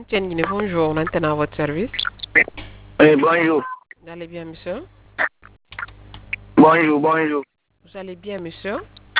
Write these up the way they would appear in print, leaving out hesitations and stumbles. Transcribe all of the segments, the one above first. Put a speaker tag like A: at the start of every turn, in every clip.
A: Tiens, bonjour, maintenant à votre service.
B: Oui, bonjour.
A: Vous allez bien, monsieur?
B: Bonjour, bonjour.
A: Vous allez bien, monsieur?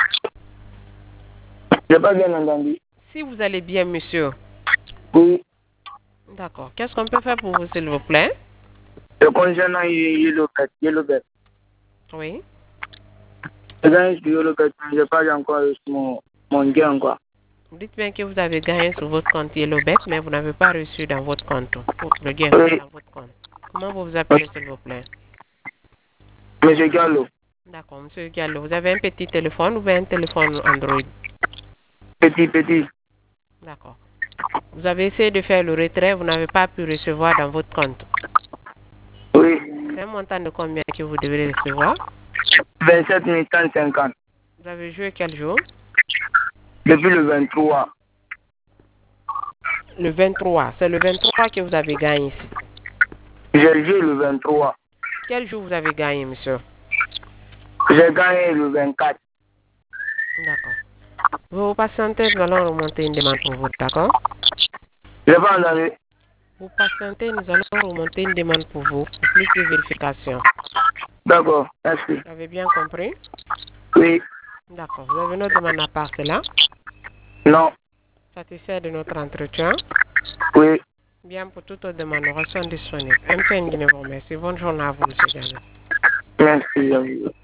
B: Je n'ai pas bien entendu.
A: Si vous allez bien, monsieur.
B: Oui,
A: D'accord. Qu'est-ce qu'on peut faire pour vous, s'il vous plaît?
B: concernant Yellowbet.
A: Oui.
B: Je gagne sur Yellowbet, mais je n'ai pas encore reçu mon gain, quoi.
A: Vous dites bien que vous avez gagné sur votre compte Yellowbet, mais vous n'avez pas reçu dans votre compte le gain
B: Oui,
A: dans votre compte. Comment vous vous appelez, s'il vous plaît?
B: monsieur Gallo.
A: D'accord, monsieur Gallo. Vous avez un petit téléphone ou bien un téléphone Android?
B: Petit.
A: D'accord. Vous avez essayé de faire le retrait, vous n'avez pas pu recevoir dans votre compte.
B: Oui,
A: C'est un montant de combien que vous devez recevoir?
B: 27 50.
A: Vous avez joué quel jour?
B: Depuis le 23.
A: Le 23. C'est le 23 que vous avez gagné ici.
B: J'ai joué le 23.
A: Quel jour vous avez gagné, monsieur?
B: J'ai gagné le 24.
A: D'accord. Vous patientez, nous allons remonter une demande pour vous, d'accord?
B: Je n'ai pas entendu.
A: Vous patientez, nous allons remonter une demande pour vous, pour plus de vérification.
B: D'accord, merci.
A: Vous avez bien compris?
B: Oui,
A: D'accord. Vous avez une autre demande à part cela?
B: non,
A: Satisfait de notre entretien?
B: oui.
A: Bien, pour toute autre demande, nous restons disponibles. MTN Guinée vous remercie. Bonne journée à vous, monsieur Gallon.
B: Merci.